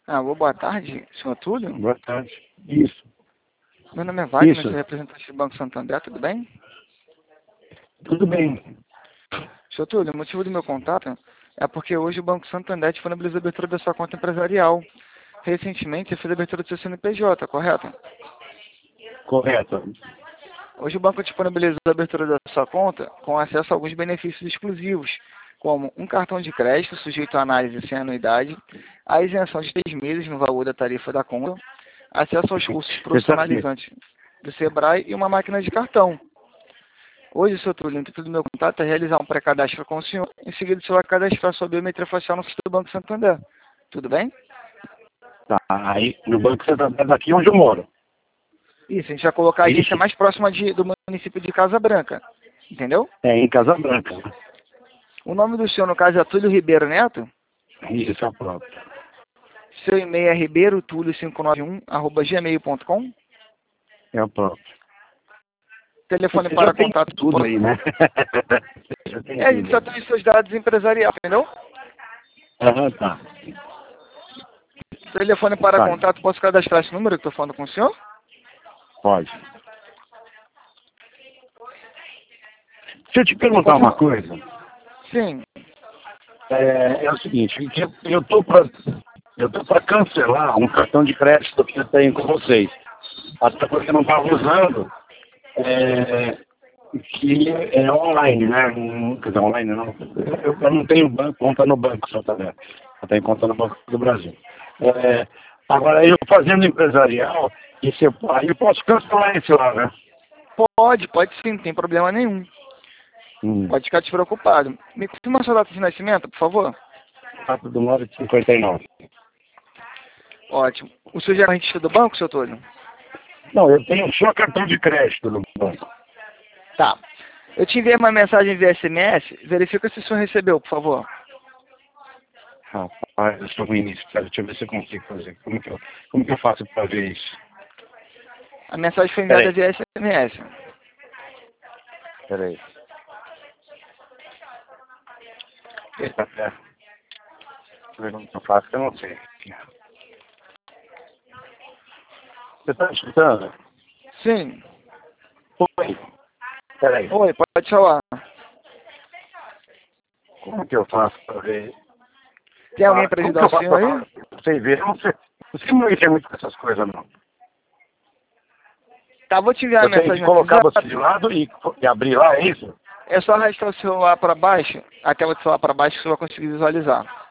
Boa tarde, senhor Túlio. Boa tarde. Isso. Meu nome é Wagner, Isso. sou representante do Banco Santander, tudo bem? Tudo bem. Senhor Túlio, o motivo do meu contato é porque hoje o Banco Santander disponibiliza a abertura da sua conta empresarial. Recentemente, você fez a abertura do seu CNPJ, correto? Correto. Hoje o banco disponibiliza a abertura da sua conta com acesso a alguns benefícios exclusivos, como um cartão de crédito sujeito à análise sem anuidade, a isenção de 3 meses no valor da tarifa da conta, acesso aos cursos profissionalizantes do Sebrae e uma máquina de cartão. Hoje, senhor Túlio, o intuito do meu contato é realizar um pré-cadastro com o senhor. Em seguida, o senhor vai cadastrar sua biometria facial no site do Banco Santander. Tudo bem? Tá, aí no Banco Santander daqui onde eu moro. Isso, a gente vai colocar a agência mais próxima do município de Casa Branca. Entendeu? É, em Casa Branca. O nome do senhor, no caso, é Túlio Ribeiro Neto? Isso, é o próprio. Seu e-mail é ribeirotulio591@gmail.com. É o próprio. Telefone Você para já tem contato. tudo aí, né? Já tem A gente só tudo. tem os seus dados empresariais, entendeu? Tá. Telefone para Tá. contato, posso cadastrar esse número que estou falando com o senhor? Pode. Deixa eu te perguntar uma coisa. Sim. É o seguinte, eu tô para cancelar um cartão de crédito que eu tenho com vocês. Até porque eu não estava usando, que é online, né? Quer dizer, online não. Eu não tenho conta no Banco Santander. Eu tenho conta no Banco do Brasil. Agora, eu fazendo empresarial, aí eu posso cancelar esse lá, né? Pode sim, não tem problema nenhum. Pode ficar despreocupado. Me confirma a sua data de nascimento, por favor. 4 de 9 de 59. Ótimo. O senhor já é registro do banco, senhor Túlio? Não, eu tenho só cartão de crédito no banco. Tá. Eu te enviei uma mensagem via SMS. Verifica se o senhor recebeu, por favor. Rapaz, eu estou ruim nisso. Deixa eu ver se eu consigo fazer. Como que eu faço para ver isso? A mensagem foi enviada via SMS. Peraí. Eita, pera. Deixa eu ver como que eu faço, que eu não sei. Você está me escutando? Sim. Oi. Peraí. Oi, pode falar. Como que eu faço para ver? Tem alguém para ajudar o senhor aí? Você vê, eu não sei. Você não mexer muito com essas coisas, não. Tá, vou te enviar a Eu tenho mensagem que no colocar WhatsApp. você de lado e abrir lá, é isso? É só arrastar o celular para baixo, a tela do celular para baixo, que você vai conseguir visualizar.